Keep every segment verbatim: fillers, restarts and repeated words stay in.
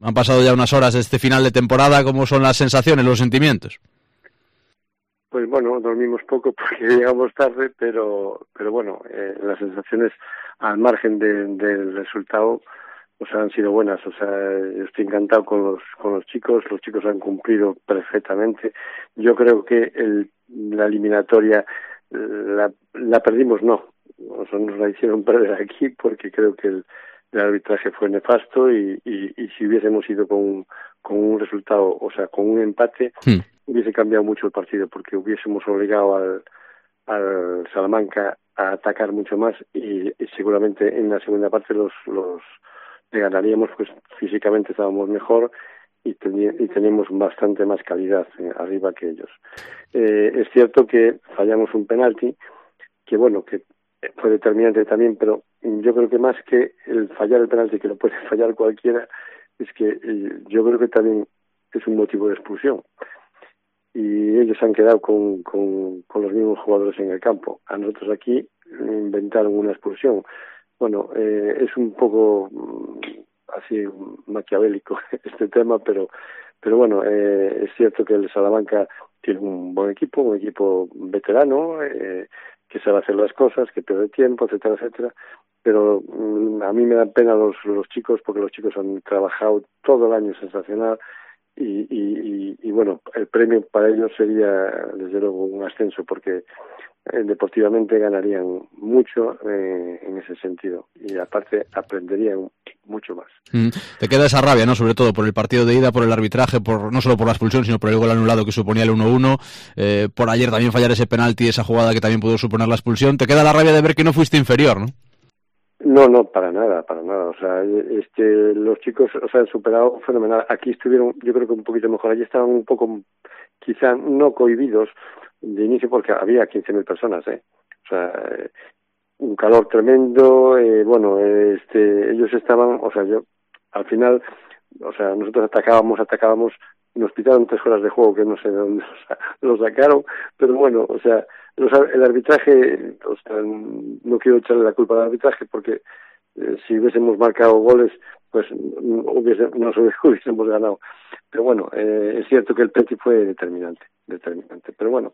Han pasado ya unas horas de este final de temporada. ¿Cómo son las sensaciones, los sentimientos? Pues bueno, dormimos poco porque llegamos tarde, pero pero bueno, eh, las sensaciones al margen de, del resultado pues han sido buenas. O sea, yo estoy encantado con los con los chicos, los chicos han cumplido perfectamente. Yo creo que el, la eliminatoria la, la perdimos, no, o sea, nos la hicieron perder aquí porque creo que el, el arbitraje fue nefasto y, y, y si hubiésemos ido con, con un resultado, o sea, con un empate, sí, hubiese cambiado mucho el partido porque hubiésemos obligado al, al Salamanca a atacar mucho más y, y seguramente en la segunda parte los los le ganaríamos, pues físicamente estábamos mejor y, teni- y teníamos bastante más calidad eh, arriba que ellos. Eh, es cierto que fallamos un penalti que bueno, que fue determinante también, pero yo creo que más que el fallar el penalti, que lo puede fallar cualquiera, es que eh, yo creo que también es un motivo de expulsión. Y ellos han quedado con, con, con los mismos jugadores en el campo. A nosotros aquí inventaron una expulsión. Bueno, eh, es un poco así maquiavélico este tema, pero pero bueno, eh, es cierto que el Salamanca tiene un buen equipo, un equipo veterano, eh, que sabe hacer las cosas, que pierde tiempo, etcétera, etcétera, pero mm, a mí me dan pena los, los chicos, porque los chicos han trabajado todo el año sensacional, y, y, y, y bueno, el premio para ellos sería desde luego un ascenso, porque eh, deportivamente ganarían mucho eh, en ese sentido y aparte aprenderían mucho más. Mm, te queda esa rabia, ¿no? Sobre todo por el partido de ida, por el arbitraje, por no solo por la expulsión, sino por el gol anulado que suponía el uno uno, eh, por ayer también fallar ese penalti, esa jugada que también pudo suponer la expulsión. Te queda la rabia de ver que no fuiste inferior, ¿no? No, no, para nada, para nada. O sea, este, los chicos, o sea, han superado fenomenal. Aquí estuvieron, yo creo que un poquito mejor. Allí estaban un poco, quizá no cohibidos de inicio porque había quince mil personas, ¿eh? O sea, eh, un calor tremendo, eh, bueno, eh, este, ellos estaban, o sea, yo, al final, o sea, nosotros atacábamos, atacábamos, nos pitaron tres horas de juego que no sé de dónde lo sacaron, pero bueno, o sea, los, el arbitraje, o sea, no quiero echarle la culpa al arbitraje porque eh, si hubiésemos marcado goles, pues hubiese, nos hubiésemos ganado. Pero bueno, eh, es cierto que el penalti fue determinante, determinante, pero bueno,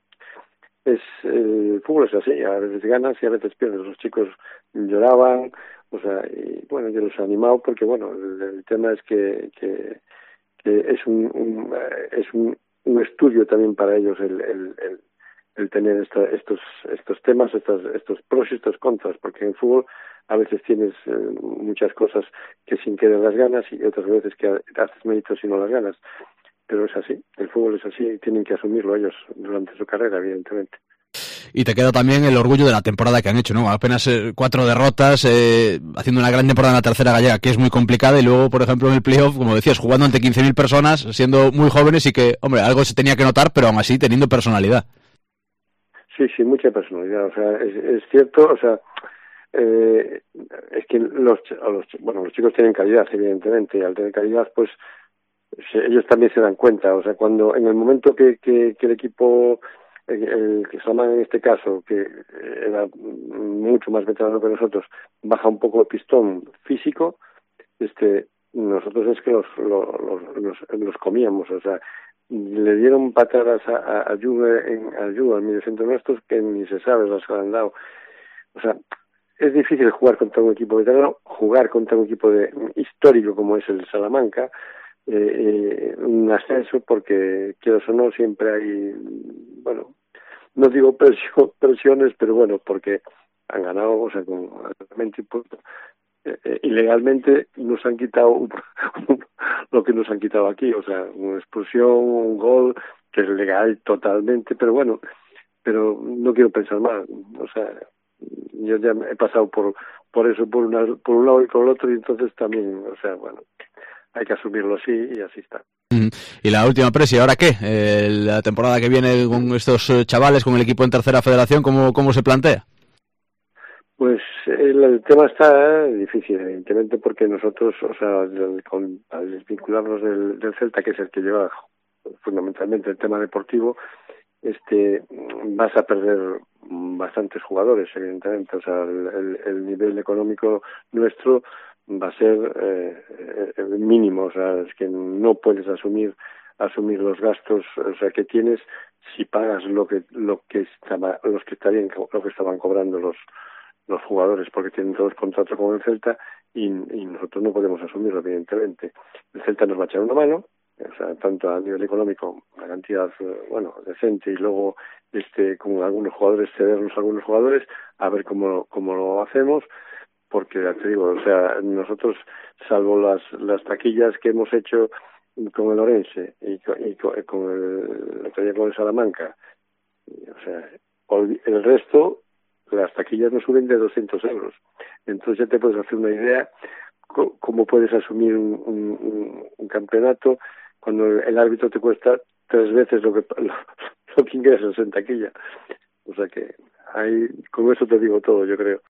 es eh, el fútbol es así, a veces ganas y a veces pierdes. Los chicos lloraban, o sea, y bueno, yo los he animado porque bueno, el, el tema es que, que, que es un, un es un, un estudio también para ellos el, el, el, el tener esta, estos estos temas, estos estos pros y estos contras, porque en fútbol a veces tienes eh, muchas cosas que sin querer las ganas y otras veces que haces méritos y no las ganas. Pero es así, el fútbol es así y tienen que asumirlo ellos durante su carrera, evidentemente. Y te queda también el orgullo de la temporada que han hecho, ¿no? Apenas eh, cuatro derrotas, eh, haciendo una gran temporada en la tercera gallega, que es muy complicada, y luego, por ejemplo, en el playoff, como decías, jugando ante quince mil personas, siendo muy jóvenes y que, hombre, algo se tenía que notar, pero aún así teniendo personalidad. Sí, sí, mucha personalidad, o sea, es, es cierto, o sea, eh, es que los, los, bueno, los chicos tienen calidad, evidentemente, y al tener calidad, pues, se, ellos también se dan cuenta, o sea, cuando, en el momento que, que, que el equipo, el, el que Salamanca en este caso, que era mucho más veterano que nosotros, baja un poco el pistón físico, este, nosotros es que los, los, los, los, los comíamos, o sea, le dieron patadas a, a, a Juve en a Juve, al mediocentro nuestros, que ni se sabe las que han dado. O sea, es difícil jugar contra un equipo veterano, jugar contra un equipo de, histórico como es el Salamanca, eh, eh, un ascenso, porque quiero o no, siempre hay, bueno, no digo presio, presiones, pero bueno, porque han ganado, o sea, con realmente impuesto. Eh, ilegalmente nos han quitado lo que nos han quitado aquí, o sea, una expulsión, un gol, que es legal totalmente, pero bueno, pero no quiero pensar mal, o sea, yo ya he pasado por por eso, por una por un lado y por el otro, y entonces también, o sea, bueno, hay que asumirlo así y así está. Y la última presi, ¿ahora qué? Eh, la temporada que viene con estos chavales, con el equipo en tercera federación, ¿cómo, cómo se plantea? Pues el, el tema está difícil, evidentemente, porque nosotros, o sea, al, con, al desvincularnos del, del Celta, que es el que lleva fundamentalmente el tema deportivo, este, vas a perder bastantes jugadores, evidentemente. O sea, el, el, el nivel económico nuestro va a ser eh, eh, mínimo, o sea, es que no puedes asumir asumir los gastos, o sea, que tienes si pagas lo que lo que estaba los que estarían lo que estaban cobrando los los jugadores, porque tienen todos contratos con el Celta y, y nosotros no podemos asumirlo, evidentemente. El Celta nos va a echar una mano, o sea, tanto a nivel económico, una cantidad, bueno, decente, y luego este con algunos jugadores, cedernos a algunos jugadores, a ver cómo, cómo lo hacemos, porque ya te digo, o sea, nosotros, salvo las, las taquillas que hemos hecho con el Orense y con, y con, con el, el, con el Salamanca, o sea, el resto, las taquillas no suben de doscientos euros. Entonces ya te puedes hacer una idea cómo puedes asumir un, un, un campeonato cuando el árbitro te cuesta tres veces lo que lo, lo que ingresas en taquilla. O sea que ahí, con eso te digo todo, yo creo.